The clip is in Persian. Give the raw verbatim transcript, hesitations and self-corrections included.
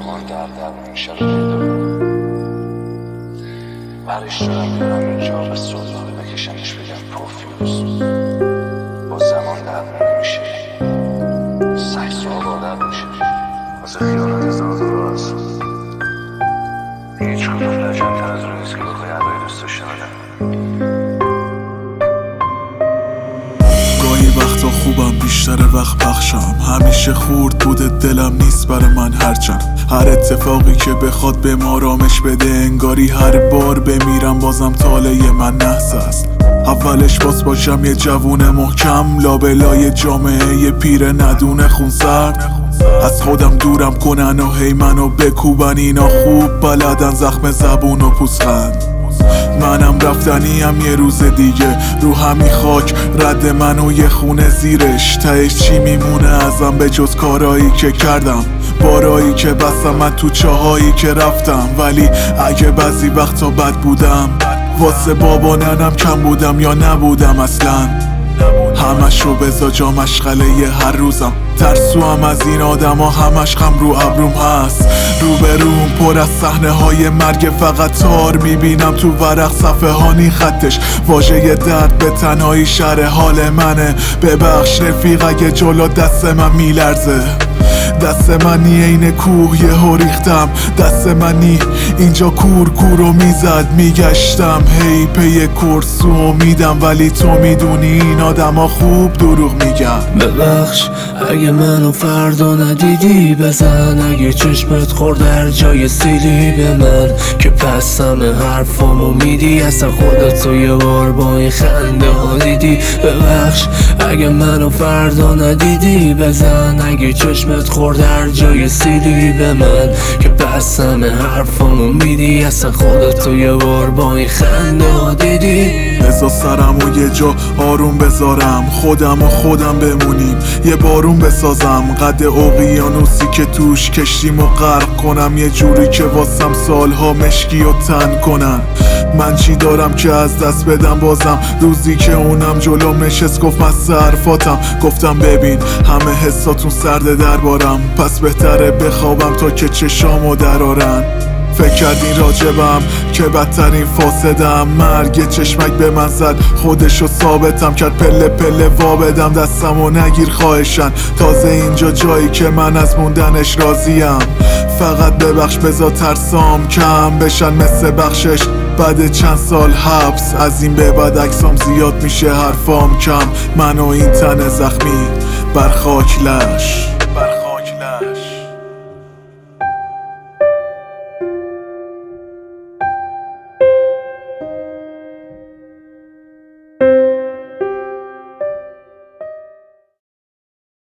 زمان در در میشه رو پیدا کنم. برش دارم بیارم اینجا به سلطانه بکشنش بگم پروفیوز. با زمان در نمیشه، سکس و آبادر میشه واسه خیانت هزار دلار هست. هیچ کدوم لجنتر از اون نیست که بخوای عدای دوست داشته بدم. گاهی وقتا خوبم بیشتر وقت بخشم، همیشه خورد بوده دلم نیست برای من هرچند هر اتفاقی که بخواد به ما آرامش بده، انگاری هر بار بمیرم بازم طالع من نحس است. اولش باز باشم یه جوون محکم، لابلای جامعه یه پیر ندونه خونسرد. از خودم دورم کنن و هی منو بکوبن، اینا خوب بلدن زخم زبون و پوزخند. منم رفتنیم یه روز دیگه، رو همین خاک رد من و یه خونه زیرش. تهش چی میمونه ازم به جز کارایی که کردم، بارایی که بستم من تو چاهایی که رفتم. ولی اگه بعضی وقتا بد بودم واسه بابا ننم کم بودم یا نبودم اصلا. همش رو بزا جا مشغله ی هر روزم، ترسو هم از این آدم ها همش خم رو ابروم هست. رو به روم پر از صحنه های مرگ، فقط تار میبینم تو ورق صفحه هانی خطش. واژه درد به تنهایی شرح حال منه، ببخش رفیق اگه جلو دست من میلرزه. دست منی این کوه یه ها ریختم، دست منی اینجا کور کورو میزد. میگشتم هی پی کرس و امیدم، ولی تو میدونی این آدم ها خوب دروغ میگن. ببخش اگه منو فردا ندیدی، بزن اگه چشمت خورد در جای سیلی به من که پس همه حرفامو میدی. اصلا خودتو یه بار با این خنده ها دیدی. ببخش اگه منو فردا ندیدی، بزن اگه چشمت خورد در جای سیلی به من که پس همه حرفامو میدی. اصلا خودتو یه بار با این خنده ها دیدی. بذار سرم و یه جا آروم بذارم، خودم و خودم بمونیم یه بارون بسازم. قد اقیانوسی که توش کشتیم و غرق کنم، یه جوری که واسم سالها مشکی و تن کنن. من چی دارم که از دست بدم بازم، روزی که اونم جلوم نشست گفت من حرفاتم. گفتم ببین همه حساتون سرده دربارم، پس بهتره بخوابم تا که چشامو درارن. فکر کردین راجبم که بدترین فاسدم، مرگ چشمک به من زد خودشو ثابتم کرد. پله پله وا بدم دستمو نگیر خواهشن، تازه اینجا جایی که من از موندنش راضیم. فقط ببخش بذار ترسام کم بشن مثل بخشش بعد چند سال حبس. از این به بعد عکسام زیاد میشه حرفام کم، من و این تن زخمی بر خاک لش.